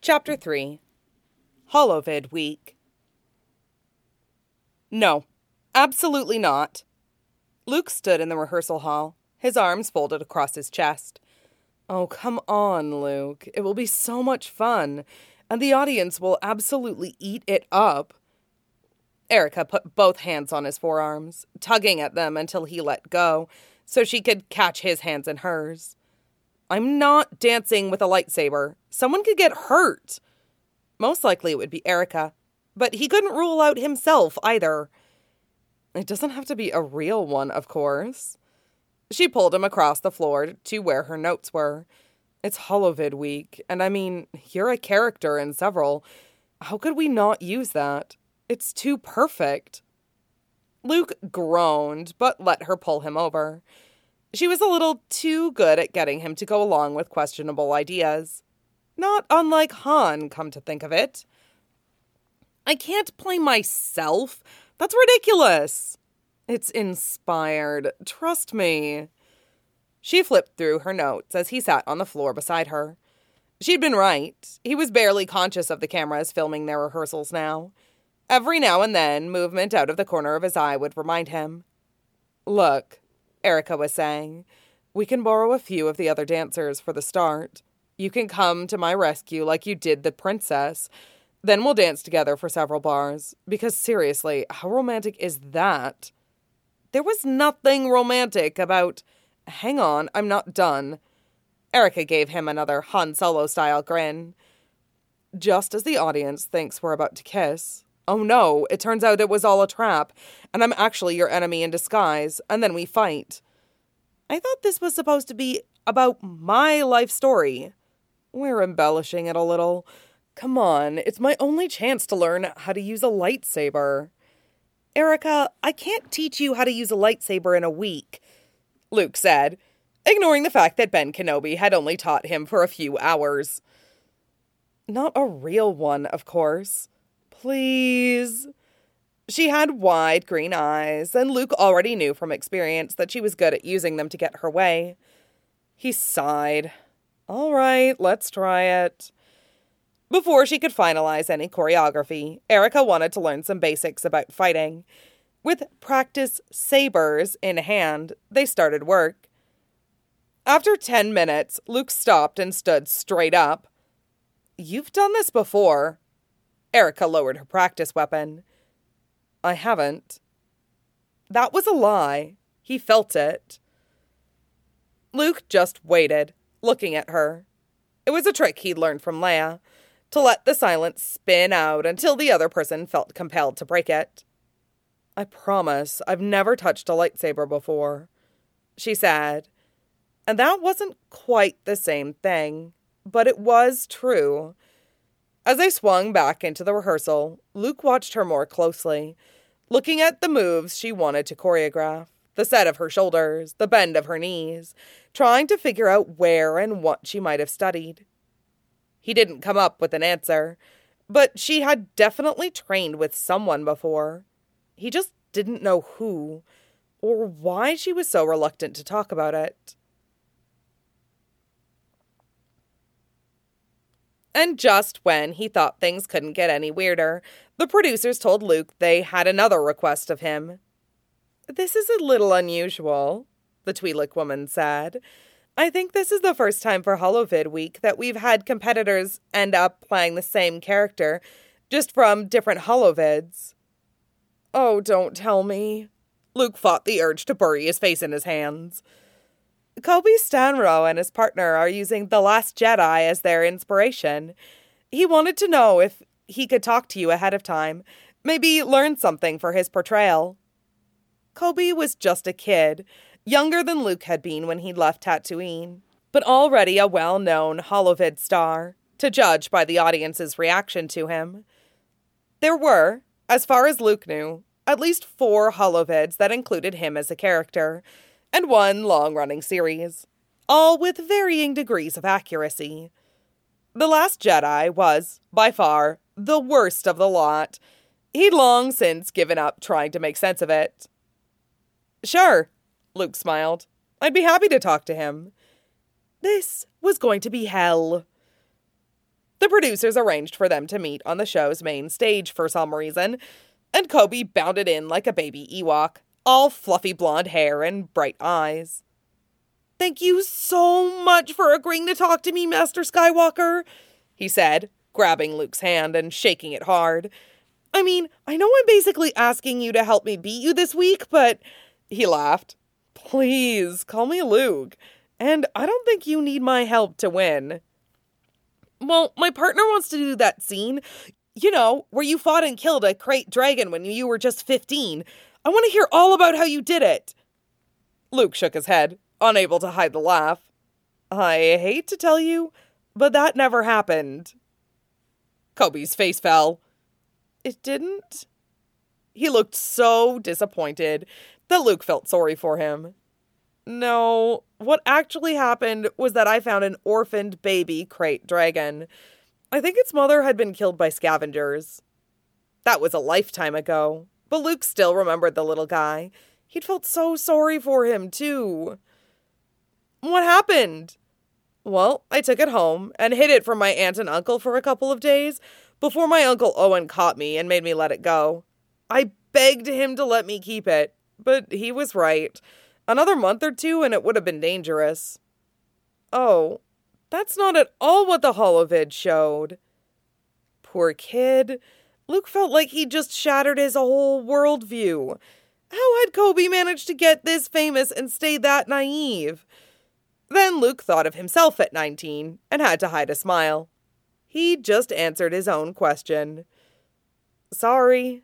Chapter 3. Holovid Week. No, absolutely not. Luke stood in the rehearsal hall, his arms folded across his chest. Oh, come on, Luke. It will be so much fun, and the audience will absolutely eat it up. Erica put both hands on his forearms, tugging at them until he let go, so she could catch his hands in hers. I'm not dancing with a lightsaber. Someone could get hurt. Most likely it would be Erica, but he couldn't rule out himself either. It doesn't have to be a real one, of course. She pulled him across the floor to where her notes were. It's Holovid Week, and I mean, you're a character in several. How could we not use that? It's too perfect. Luke groaned, but let her pull him over. She was a little too good at getting him to go along with questionable ideas. Not unlike Han, come to think of it. I can't play myself. That's ridiculous. It's inspired. Trust me. She flipped through her notes as he sat on the floor beside her. She'd been right. He was barely conscious of the cameras filming their rehearsals now. Every now and then, movement out of the corner of his eye would remind him. Look, Erica was saying, we can borrow a few of the other dancers for the start. You can come to my rescue like you did the princess. Then we'll dance together for several bars. Because seriously, how romantic is that? There was nothing romantic about... Hang on, I'm not done. Erica gave him another Han Solo-style grin. Just as the audience thinks we're about to kiss. Oh no, it turns out it was all a trap, and I'm actually your enemy in disguise, and then we fight. I thought this was supposed to be about my life story. We're embellishing it a little. Come on, it's my only chance to learn how to use a lightsaber. Erica, I can't teach you how to use a lightsaber in a week, Luke said, ignoring the fact that Ben Kenobi had only taught him for a few hours. Not a real one, of course. Please. She had wide green eyes, and Luke already knew from experience that she was good at using them to get her way. He sighed. All right, let's try it. Before she could finalize any choreography, Erica wanted to learn some basics about fighting. With practice sabers in hand, they started work. After 10 minutes, Luke stopped and stood straight up. You've done this before. Erica lowered her practice weapon. I haven't. That was a lie. He felt it. Luke just waited, looking at her. It was a trick he'd learned from Leia, to let the silence spin out until the other person felt compelled to break it. I promise I've never touched a lightsaber before, she said. And that wasn't quite the same thing, but it was true. As they swung back into the rehearsal, Luke watched her more closely, looking at the moves she wanted to choreograph, the set of her shoulders, the bend of her knees, trying to figure out where and what she might have studied. He didn't come up with an answer, but she had definitely trained with someone before. He just didn't know who, or why she was so reluctant to talk about it. And just when he thought things couldn't get any weirder, the producers told Luke they had another request of him. This is a little unusual, the Twi'lek woman said. I think this is the first time for Holovid Week that we've had competitors end up playing the same character, just from different Holovids. Oh, don't tell me. Luke fought the urge to bury his face in his hands. Kobe Stanro and his partner are using The Last Jedi as their inspiration. He wanted to know if he could talk to you ahead of time, maybe learn something for his portrayal. Kobe was just a kid, younger than Luke had been when he'd left Tatooine, but already a well-known Holovid star, to judge by the audience's reaction to him. There were, as far as Luke knew, at least 4 Holovids that included him as a character, and 1 long-running series, all with varying degrees of accuracy. The Last Jedi was, by far, the worst of the lot. He'd long since given up trying to make sense of it. Sure, Luke smiled. I'd be happy to talk to him. This was going to be hell. The producers arranged for them to meet on the show's main stage for some reason, and Kobe bounded in like a baby Ewok, all fluffy blonde hair and bright eyes. "Thank you so much for agreeing to talk to me, Master Skywalker," he said, grabbing Luke's hand and shaking it hard. "I mean, I know I'm basically asking you to help me beat you this week, but..." He laughed. "Please, call me Luke, and I don't think you need my help to win." "Well, my partner wants to do that scene, where you fought and killed a krayt dragon when you were just 15. I want to hear all about how you did it." Luke shook his head, unable to hide the laugh. "I hate to tell you, but that never happened." Kobe's face fell. "It didn't?" He looked so disappointed that Luke felt sorry for him. "No, what actually happened was that I found an orphaned baby krayt dragon. I think its mother had been killed by scavengers." That was a lifetime ago, but Luke still remembered the little guy. He'd felt so sorry for him, too. "What happened?" "Well, I took it home and hid it from my aunt and uncle for a couple of days before my Uncle Owen caught me and made me let it go. I begged him to let me keep it, but he was right. Another month or two and it would have been dangerous." "Oh, that's not at all what the holovid showed." Poor kid. Luke felt like he'd just shattered his whole worldview. How had Kobe managed to get this famous and stay that naive? Then Luke thought of himself at 19 and had to hide a smile. He just answered his own question. "Sorry."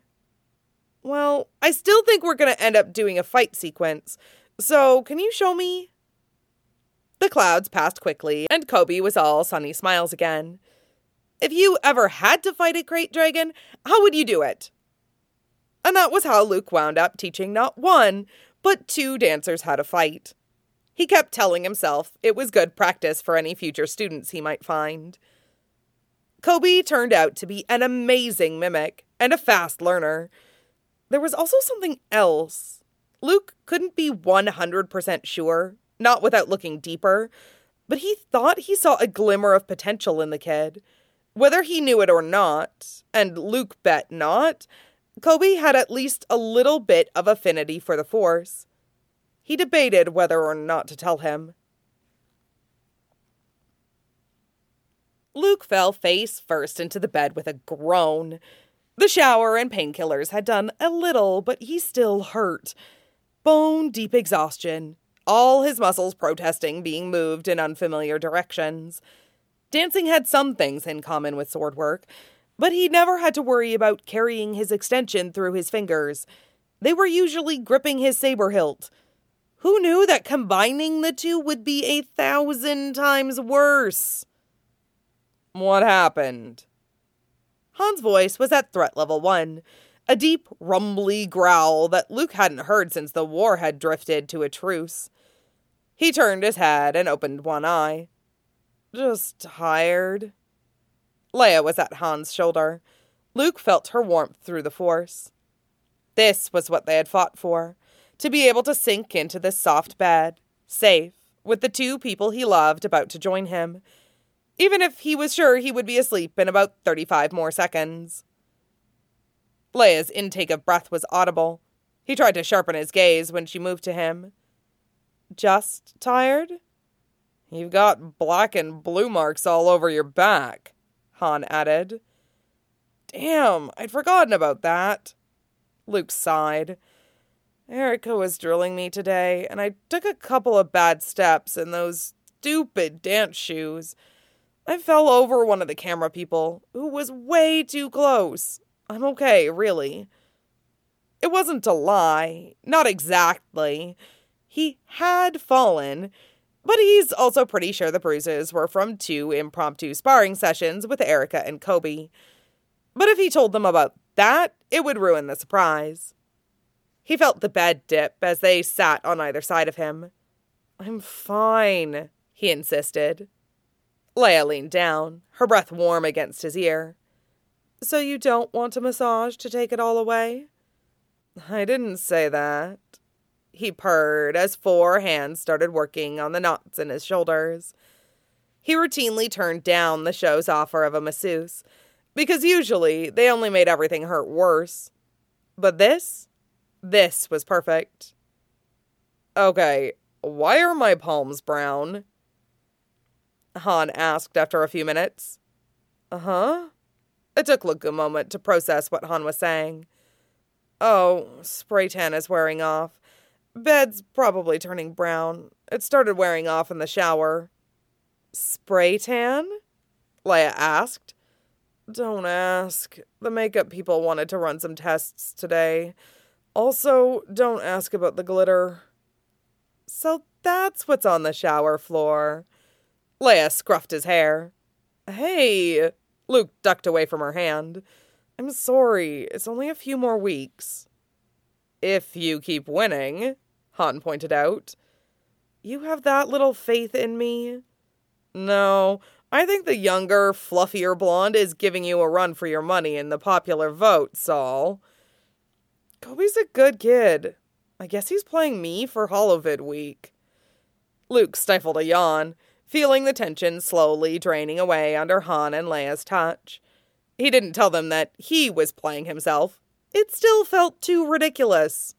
"Well, I still think we're going to end up doing a fight sequence, so can you show me?" The clouds passed quickly, and Kobe was all sunny smiles again. "If you ever had to fight a krayt dragon, how would you do it?" And that was how Luke wound up teaching not one, but 2 dancers how to fight. He kept telling himself it was good practice for any future students he might find. Kobe turned out to be an amazing mimic and a fast learner. There was also something else. Luke couldn't be 100% sure, not without looking deeper, but he thought he saw a glimmer of potential in the kid. Whether he knew it or not, and Luke bet not, Kobe had at least a little bit of affinity for the Force. He debated whether or not to tell him. Luke fell face first into the bed with a groan. The shower and painkillers had done a little, but he still hurt. Bone-deep exhaustion, all his muscles protesting being moved in unfamiliar directions. Dancing had some things in common with sword work, but he never had to worry about carrying his extension through his fingers. They were usually gripping his saber hilt. Who knew that combining the two would be 1,000 times worse? "What happened?" Han's voice was at threat level 1, a deep, rumbly growl that Luke hadn't heard since the war had drifted to a truce. He turned his head and opened one eye. "Just tired." Leia was at Han's shoulder. Luke felt her warmth through the Force. This was what they had fought for, to be able to sink into this soft bed, safe, with the 2 people he loved about to join him, even if he was sure he would be asleep in about 35 more seconds. Leia's intake of breath was audible. He tried to sharpen his gaze when she moved to him. "Just tired?" "You've got black and blue marks all over your back," Han added. "Damn, I'd forgotten about that." Luke sighed. "Erica was drilling me today, and I took a couple of bad steps in those stupid dance shoes. I fell over one of the camera people, who was way too close. I'm okay, really." It wasn't a lie, not exactly. He had fallen, but he's also pretty sure the bruises were from 2 impromptu sparring sessions with Erica and Kobe. But if he told them about that, it would ruin the surprise. He felt the bed dip as they sat on either side of him. "I'm fine," he insisted. Leia leaned down, her breath warm against his ear. "So you don't want a massage to take it all away?" "I didn't say that," he purred as 4 hands started working on the knots in his shoulders. He routinely turned down the show's offer of a masseuse, because usually they only made everything hurt worse. But this was perfect. Okay, why are my palms brown? Han asked after a few minutes. Uh-huh? It took Luke a moment to process what Han was saying. Oh, spray tan is wearing off. Bed's probably turning brown. It started wearing off in the shower. Spray tan? Leia asked. Don't ask. The makeup people wanted to run some tests today. Also, don't ask about the glitter. So that's what's on the shower floor. Leia scruffed his hair. Hey, Luke ducked away from her hand. I'm sorry, it's only a few more weeks. If you keep winning, Han pointed out. You have that little faith in me? No, I think the younger, fluffier blonde is giving you a run for your money in the popular vote, Saul. Kobe's a good kid. I guess he's playing me for Holovid week. Luke stifled a yawn, feeling the tension slowly draining away under Han and Leia's touch. He didn't tell them that he was playing himself. It still felt too ridiculous.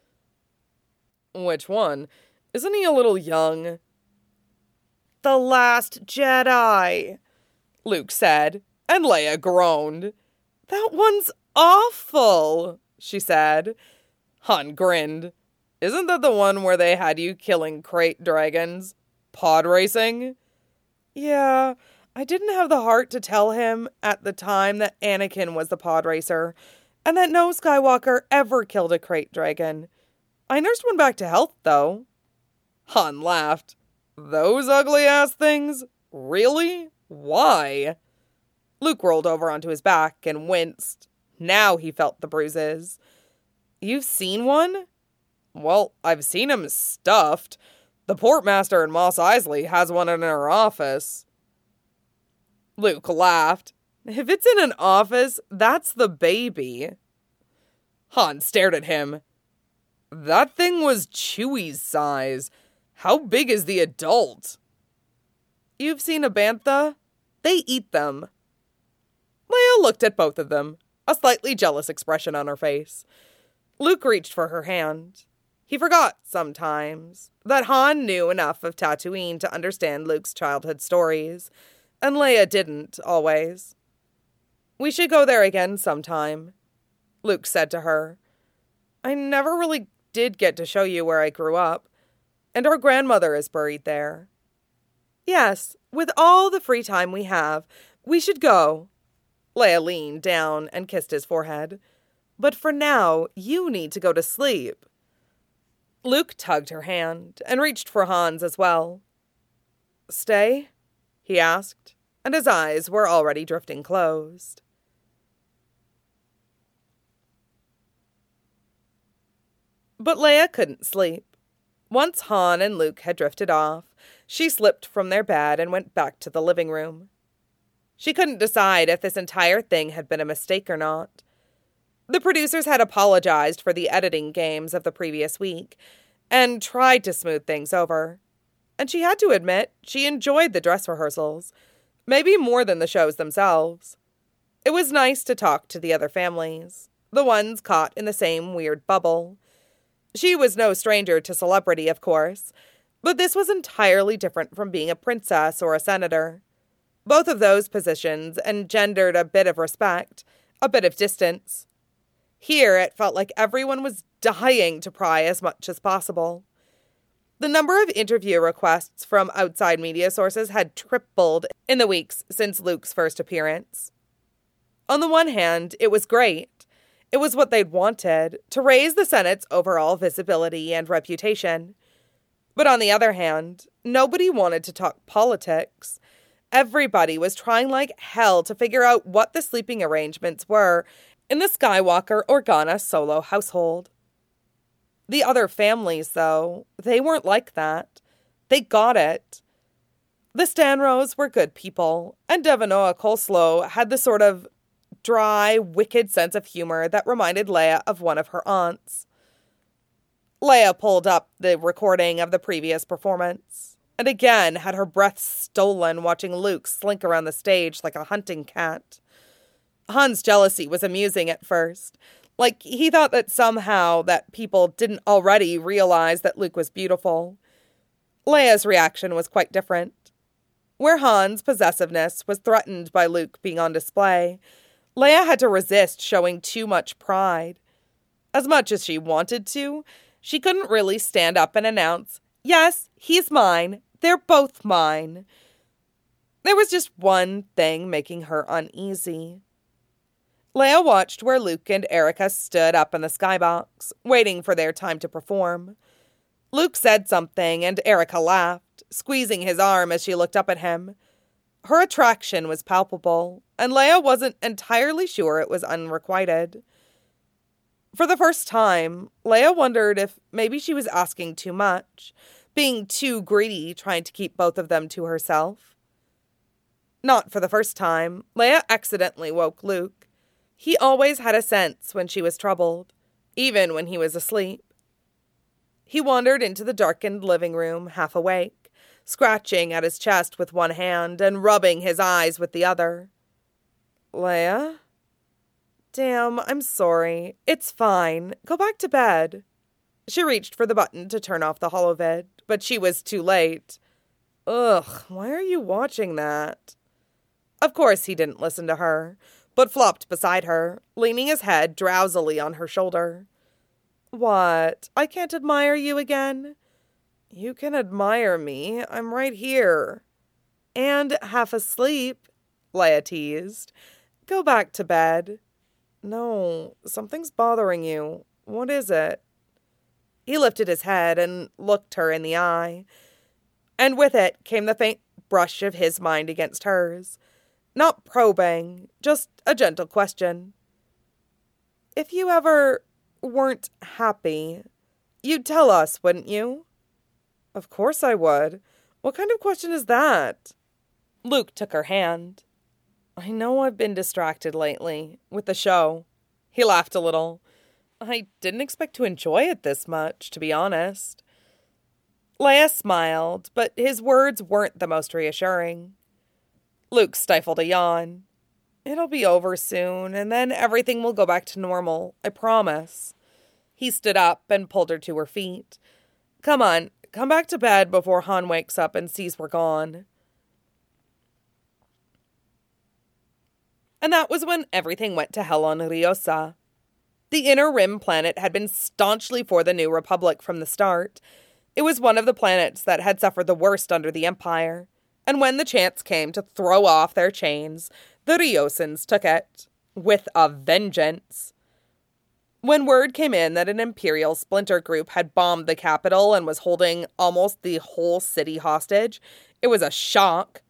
Which one? Isn't he a little young? The Last Jedi, Luke said, and Leia groaned. That one's awful, she said. Han grinned. Isn't that the one where they had you killing crate dragons? Pod racing? Yeah, I didn't have the heart to tell him at the time that Anakin was the pod racer, and that no Skywalker ever killed a crate dragon. I nursed one back to health, though. Han laughed. Those ugly-ass things? Really? Why? Luke rolled over onto his back and winced. Now he felt the bruises. You've seen one? Well, I've seen him stuffed. The Portmaster in Mos Eisley has one in her office. Luke laughed. If it's in an office, that's the baby. Han stared at him. That thing was Chewie's size. How big is the adult? You've seen a bantha? They eat them. Leia looked at both of them, a slightly jealous expression on her face. Luke reached for her hand. He forgot, sometimes, that Han knew enough of Tatooine to understand Luke's childhood stories, and Leia didn't, always. We should go there again sometime, Luke said to her. I never really did get to show you where I grew up, and our grandmother is buried there. Yes, with all the free time we have, we should go. Leia leaned down and kissed his forehead. But for now, you need to go to sleep. Luke tugged her hand and reached for Han's as well. Stay? He asked, and his eyes were already drifting closed. But Leia couldn't sleep. Once Han and Luke had drifted off, she slipped from their bed and went back to the living room. She couldn't decide if this entire thing had been a mistake or not. The producers had apologized for the editing games of the previous week and tried to smooth things over. And she had to admit she enjoyed the dress rehearsals, maybe more than the shows themselves. It was nice to talk to the other families, the ones caught in the same weird bubble. She was no stranger to celebrity, of course, but this was entirely different from being a princess or a senator. Both of those positions engendered a bit of respect, a bit of distance. Here, it felt like everyone was dying to pry as much as possible. The number of interview requests from outside media sources had tripled in the weeks since Luke's first appearance. On the one hand, it was great. It was what they'd wanted, to raise the Senate's overall visibility and reputation. But on the other hand, nobody wanted to talk politics. Everybody was trying like hell to figure out what the sleeping arrangements were in the Skywalker Organa solo household. The other families, though, they weren't like that. They got it. The Stanros were good people, and Devanoa Coleslaw had the sort of dry, wicked sense of humor that reminded Leia of one of her aunts. Leia pulled up the recording of the previous performance. and again had her breath stolen watching Luke slink around the stage like a hunting cat. Han's jealousy was amusing at first. Like, he thought that somehow that people didn't already realize that Luke was beautiful. Leia's reaction was quite different. Where Han's possessiveness was threatened by Luke being on display, Leia had to resist showing too much pride. As much as she wanted to, she couldn't really stand up and announce, "Yes, he's mine. They're both mine." There was just one thing making her uneasy. Leia watched where Luke and Erica stood up in the skybox, waiting for their time to perform. Luke said something, and Erica laughed, squeezing his arm as she looked up at him. Her attraction was palpable, and Leia wasn't entirely sure it was unrequited. For the first time, Leia wondered if maybe she was asking too much, being too greedy trying to keep both of them to herself. Not for the first time, Leia accidentally woke Luke. He always had a sense when she was troubled, even when he was asleep. He wandered into the darkened living room, half awake, scratching at his chest with one hand and rubbing his eyes with the other. "Leia? Damn, I'm sorry. It's fine. Go back to bed." She reached for the button to turn off the holovid, but she was too late. Ugh, why are you watching that? Of course he didn't listen to her, but flopped beside her, leaning his head drowsily on her shoulder. "What? I can't admire you again?" "You can admire me. I'm right here." "And half asleep," Leia teased. "Go back to bed." "No, something's bothering you. What is it?" He lifted his head and looked her in the eye. And with it came the faint brush of his mind against hers. Not probing, just a gentle question. "If you ever weren't happy, you'd tell us, wouldn't you?" "Of course I would. What kind of question is that?" Luke took her hand. "I know I've been distracted lately, with the show." He laughed a little. "I didn't expect to enjoy it this much, to be honest." Leia smiled, but his words weren't the most reassuring. Luke stifled a yawn. "It'll be over soon, and then everything will go back to normal, I promise." He stood up and pulled her to her feet. "Come on, come back to bed before Han wakes up and sees we're gone." And that was when everything went to hell on Riosa. The Inner Rim planet had been staunchly for the New Republic from the start. It was one of the planets that had suffered the worst under the Empire. And when the chance came to throw off their chains, the Riosans took it. With a vengeance. When word came in that an Imperial splinter group had bombed the capital and was holding almost the whole city hostage, it was a shock.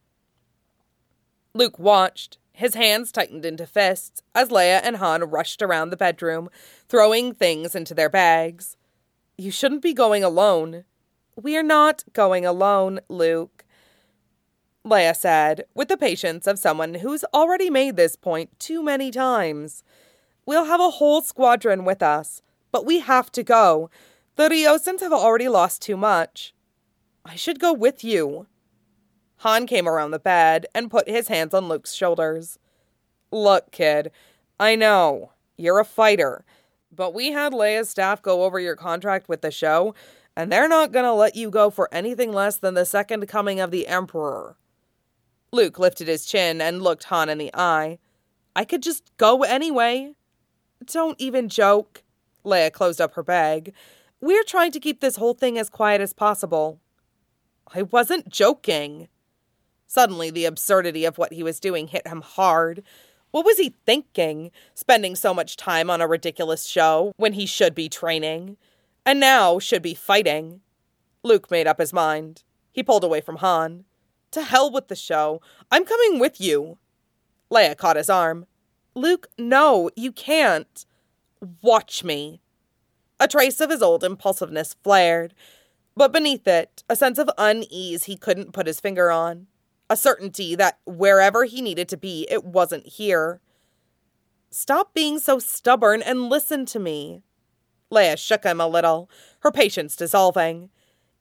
Luke watched. His hands tightened into fists as Leia and Han rushed around the bedroom, throwing things into their bags. "You shouldn't be going alone." "We're not going alone, Luke," Leia said, with the patience of someone who's already made this point too many times. "We'll have a whole squadron with us, but we have to go. The Riosans have already lost too much." "I should go with you." Han came around the bed and put his hands on Luke's shoulders. "Look, kid, I know, you're a fighter, but we had Leia's staff go over your contract with the show, and they're not going to let you go for anything less than the second coming of the Emperor." Luke lifted his chin and looked Han in the eye. "I could just go anyway." "Don't even joke." Leia closed up her bag. "We're trying to keep this whole thing as quiet as possible." "I wasn't joking." Suddenly, the absurdity of what he was doing hit him hard. What was he thinking, spending so much time on a ridiculous show when he should be training? And now should be fighting. Luke made up his mind. He pulled away from Han. "To hell with the show. I'm coming with you." Leia caught his arm. "Luke, no, you can't." "Watch me." A trace of his old impulsiveness flared, but beneath it, a sense of unease he couldn't put his finger on. A certainty that wherever he needed to be, it wasn't here. "Stop being so stubborn and listen to me." Leia shook him a little, her patience dissolving.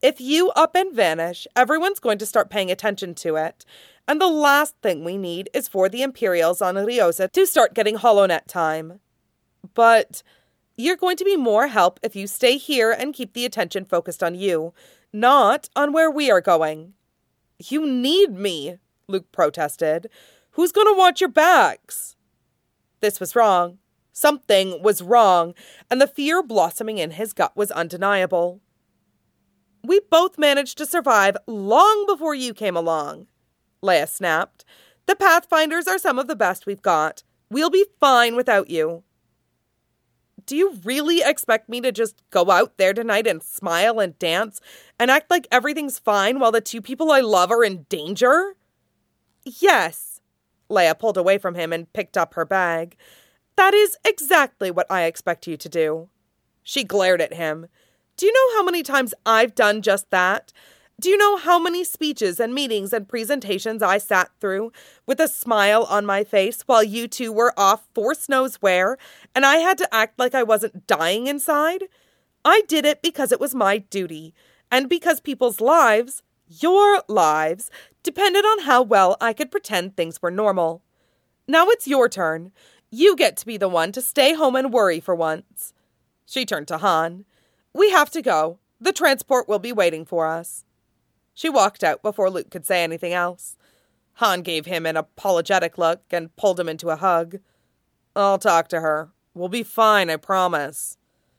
If you up and vanish, everyone's going to start paying attention to it. And the last thing we need is for the Imperials on Riosa to start getting HoloNet time. But you're going to be more help if you stay here and keep the attention focused on you, not on where we are going. You need me, Luke protested. Who's going to watch your backs? This was wrong. Something was wrong, and the fear blossoming in his gut was undeniable. We both managed to survive long before you came along, Leia snapped. The Pathfinders are some of the best we've got. We'll be fine without you. Do you really expect me to just go out there tonight and smile and dance and act like everything's fine while the two people I love are in danger? Yes. Leia pulled away from him and picked up her bag. That is exactly what I expect you to do. She glared at him. Do you know how many times I've done just that? Do you know how many speeches and meetings and presentations I sat through with a smile on my face while you two were off force knows where, and I had to act like I wasn't dying inside? I did it because it was my duty, and because people's lives, your lives, depended on how well I could pretend things were normal. Now it's your turn. You get to be the one to stay home and worry for once. She turned to Han. We have to go. The transport will be waiting for us. She walked out before Luke could say anything else. Han gave him an apologetic look and pulled him into a hug. I'll talk to her. We'll be fine, I promise.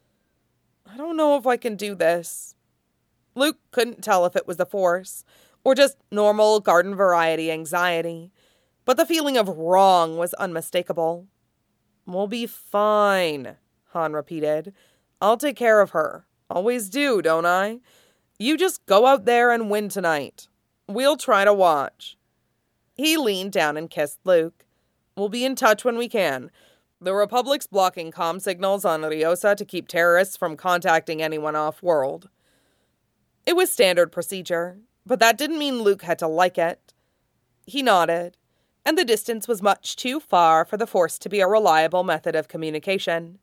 I don't know if I can do this. Luke couldn't tell if it was the Force, or just normal garden variety anxiety, but the feeling of wrong was unmistakable. We'll be fine, Han repeated. I'll take care of her. Always do, don't I? You just go out there and win tonight. We'll try to watch. He leaned down and kissed Luke. We'll be in touch when we can. The Republic's blocking comm signals on Riosa to keep terrorists from contacting anyone off-world. It was standard procedure, but that didn't mean Luke had to like it. He nodded, and the distance was much too far for the Force to be a reliable method of communication.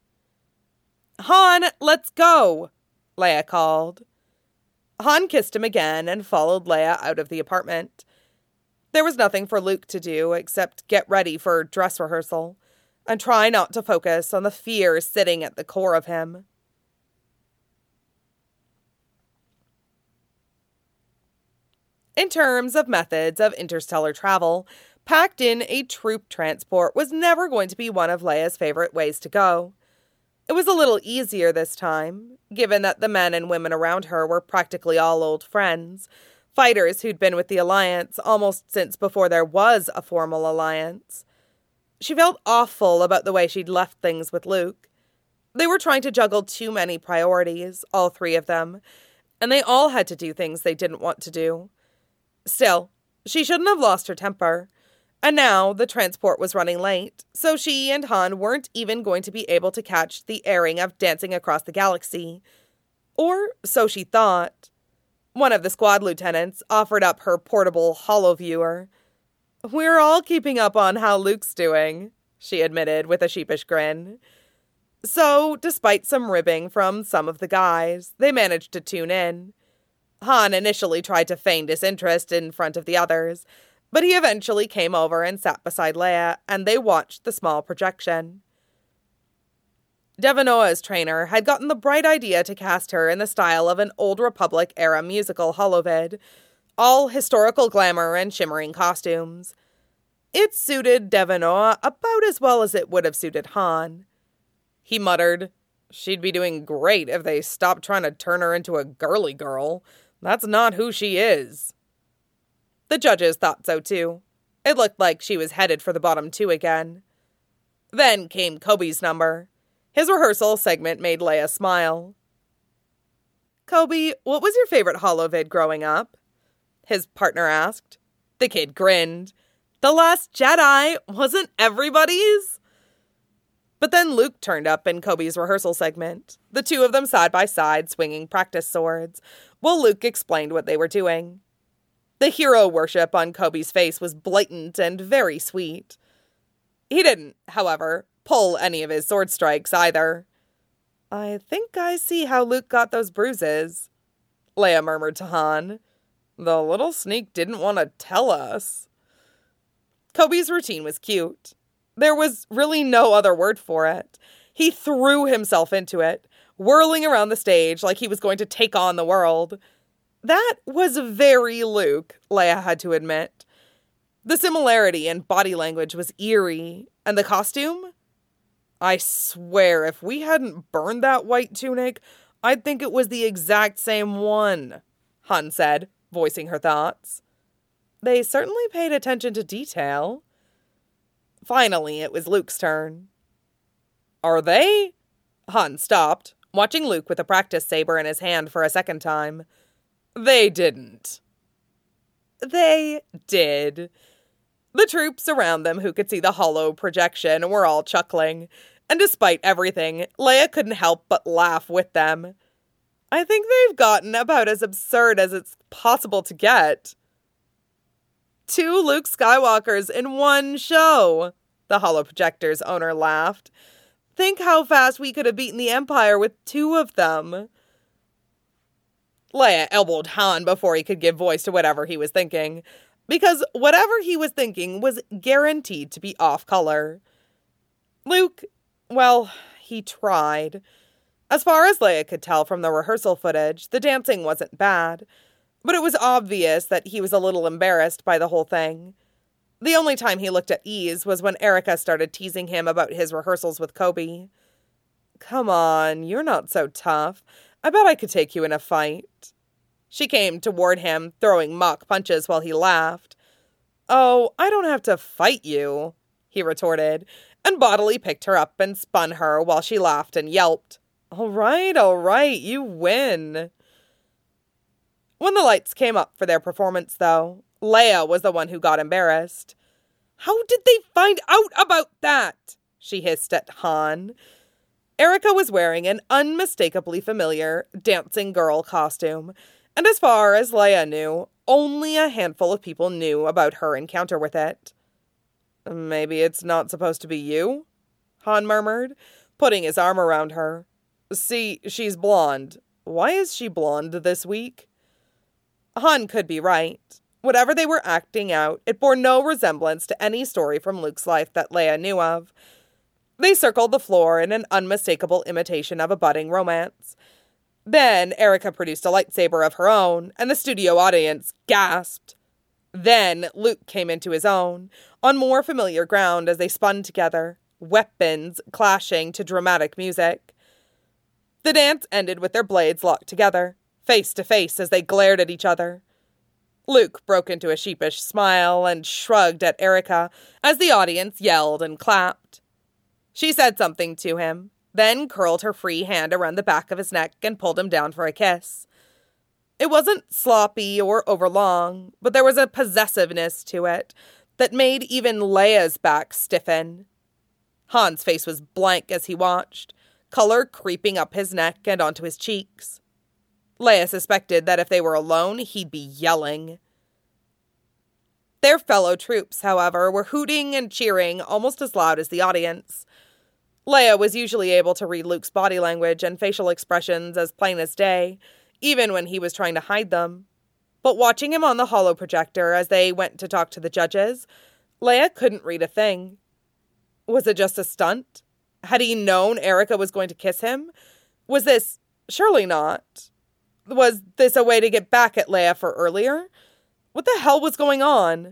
Han, let's go, Leia called. Han kissed him again and followed Leia out of the apartment. There was nothing for Luke to do except get ready for dress rehearsal and try not to focus on the fear sitting at the core of him. In terms of methods of interstellar travel, packed in a troop transport was never going to be one of Leia's favorite ways to go. It was a little easier this time, given that the men and women around her were practically all old friends, fighters who'd been with the Alliance almost since before there was a formal alliance. She felt awful about the way she'd left things with Luke. They were trying to juggle too many priorities, all three of them, and they all had to do things they didn't want to do. Still, she shouldn't have lost her temper. And now the transport was running late, so she and Han weren't even going to be able to catch the airing of Dancing Across the Galaxy. Or so she thought. One of the squad lieutenants offered up her portable holoviewer. We're all keeping up on how Luke's doing, she admitted with a sheepish grin. So, despite some ribbing from some of the guys, they managed to tune in. Han initially tried to feign disinterest in front of the others, but he eventually came over and sat beside Leia, and they watched the small projection. Devanoa's trainer had gotten the bright idea to cast her in the style of an Old Republic-era musical holovid, all historical glamour and shimmering costumes. It suited Devanoa about as well as it would have suited Han. He muttered, She'd be doing great if they stopped trying to turn her into a girly girl. That's not who she is. The judges thought so too. It looked like she was headed for the bottom two again. Then came Kobe's number. His rehearsal segment made Leia smile. Kobe, what was your favorite holovid growing up? His partner asked. The kid grinned. The Last Jedi wasn't everybody's? But then Luke turned up in Kobe's rehearsal segment, the two of them side by side swinging practice swords, while Luke explained what they were doing. The hero worship on Kobe's face was blatant and very sweet. He didn't, however, pull any of his sword strikes either. I think I see how Luke got those bruises. Leia murmured to Han. The little sneak didn't want to tell us. Kobe's routine was cute. There was really no other word for it. He threw himself into it, whirling around the stage like he was going to take on the world. That was very Luke, Leia had to admit. The similarity in body language was eerie, and the costume? I swear, if we hadn't burned that white tunic, I'd think it was the exact same one, Han said, voicing her thoughts. They certainly paid attention to detail. Finally, it was Luke's turn. Are they? Han stopped, watching Luke with a practice saber in his hand for a second time. They didn't. They did. The troops around them who could see the hollow projection were all chuckling, and despite everything, Leia couldn't help but laugh with them. I think they've gotten about as absurd as it's possible to get. 2 Luke Skywalkers in one show, the holoprojector's owner laughed. Think how fast we could have beaten the Empire with 2 of them. Leia elbowed Han before he could give voice to whatever he was thinking, because whatever he was thinking was guaranteed to be off color. Luke, well, he tried. As far as Leia could tell from the rehearsal footage, the dancing wasn't bad, but it was obvious that he was a little embarrassed by the whole thing. The only time he looked at ease was when Erica started teasing him about his rehearsals with Kobe. Come on, you're not so tough. I bet I could take you in a fight. She came toward him, throwing mock punches while he laughed. Oh, I don't have to fight you, he retorted, and bodily picked her up and spun her while she laughed and yelped. All right, you win. When the lights came up for their performance, though, Leia was the one who got embarrassed. How did they find out about that? She hissed at Han. Erica was wearing an unmistakably familiar dancing girl costume, and as far as Leia knew, only a handful of people knew about her encounter with it. Maybe it's not supposed to be you? Han murmured, putting his arm around her. See, she's blonde. Why is she blonde this week? Han could be right. Whatever they were acting out, it bore no resemblance to any story from Luke's life that Leia knew of. They circled the floor in an unmistakable imitation of a budding romance. Then Erica produced a lightsaber of her own, and the studio audience gasped. Then Luke came into his own, on more familiar ground as they spun together, weapons clashing to dramatic music. The dance ended with their blades locked together, face to face as they glared at each other. Luke broke into a sheepish smile and shrugged at Erica as the audience yelled and clapped. She said something to him, then curled her free hand around the back of his neck and pulled him down for a kiss. It wasn't sloppy or overlong, but there was a possessiveness to it that made even Leia's back stiffen. Han's face was blank as he watched, color creeping up his neck and onto his cheeks. Leia suspected that if they were alone, he'd be yelling. Their fellow troops, however, were hooting and cheering almost as loud as the audience. Leia was usually able to read Luke's body language and facial expressions as plain as day, even when he was trying to hide them. But watching him on the holoprojector as they went to talk to the judges, Leia couldn't read a thing. Was it just a stunt? Had he known Erica was going to kiss him? Was this... Surely not. Was this a way to get back at Leia for earlier? What the hell was going on?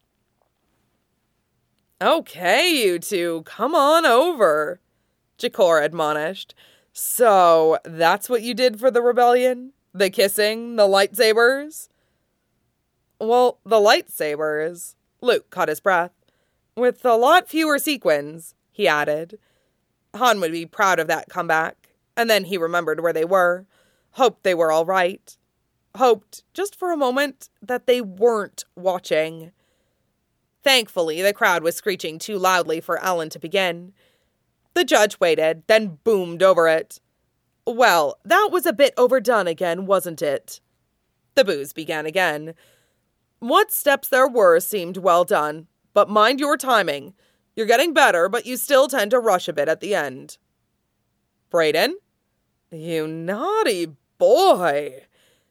Okay, you two, come on over, Jakor admonished. So, that's what you did for the rebellion? The kissing? The lightsabers? Well, the lightsabers... Luke caught his breath. With a lot fewer sequins, he added. Han would be proud of that comeback. And then he remembered where they were. Hoped they were all right. Hoped, just for a moment, that they weren't watching. Thankfully, the crowd was screeching too loudly for Alan to begin. The judge waited, then boomed over it. Well, that was a bit overdone again, wasn't it? The boos began again. What steps there were seemed well done, but mind your timing. You're getting better, but you still tend to rush a bit at the end. Brayden? You naughty boy.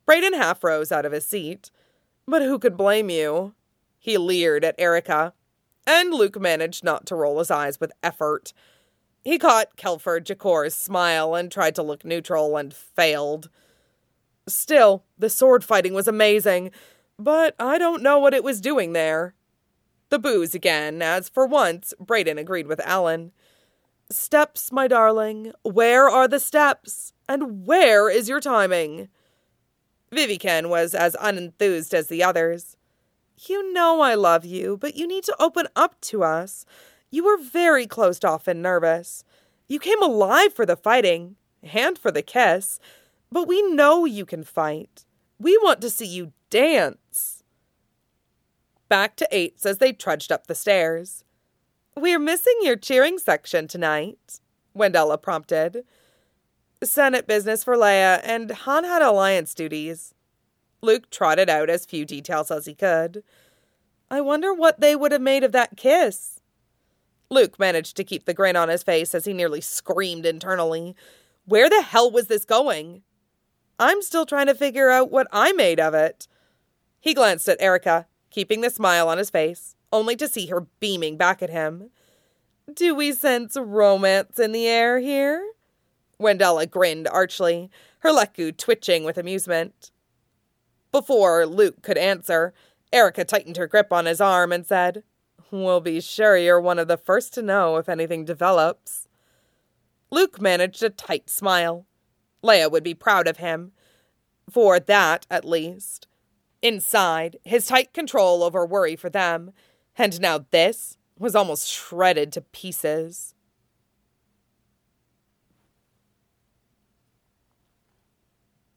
Brayden half rose out of his seat. But who could blame you? He leered at Erica, and Luke managed not to roll his eyes with effort. He caught Kelford Jacor's smile and tried to look neutral and failed. Still, the sword fighting was amazing, but I don't know what it was doing there. The boos again, as for once, Brayden agreed with Alan. Steps, my darling. Where are the steps? And where is your timing? Viviken was as unenthused as the others. You know I love you, but you need to open up to us. You were very closed off and nervous. You came alive for the fighting, and for the kiss, but we know you can fight. We want to see you dance. Back to Eights as they trudged up the stairs. We're missing your cheering section tonight, Wendella prompted. Senate business for Leia, and Han had alliance duties. Luke trotted out as few details as he could. I wonder what they would have made of that kiss. Luke managed to keep the grin on his face as he nearly screamed internally. Where the hell was this going? I'm still trying to figure out what I made of it. He glanced at Erica, keeping the smile on his face, only to see her beaming back at him. Do we sense romance in the air here? Wendella grinned archly, her leku twitching with amusement. Before Luke could answer, Erica tightened her grip on his arm and said, We'll be sure you're one of the first to know if anything develops. Luke managed a tight smile. Leia would be proud of him. For that, at least. Inside, his tight control over worry for them, and now this was almost shredded to pieces.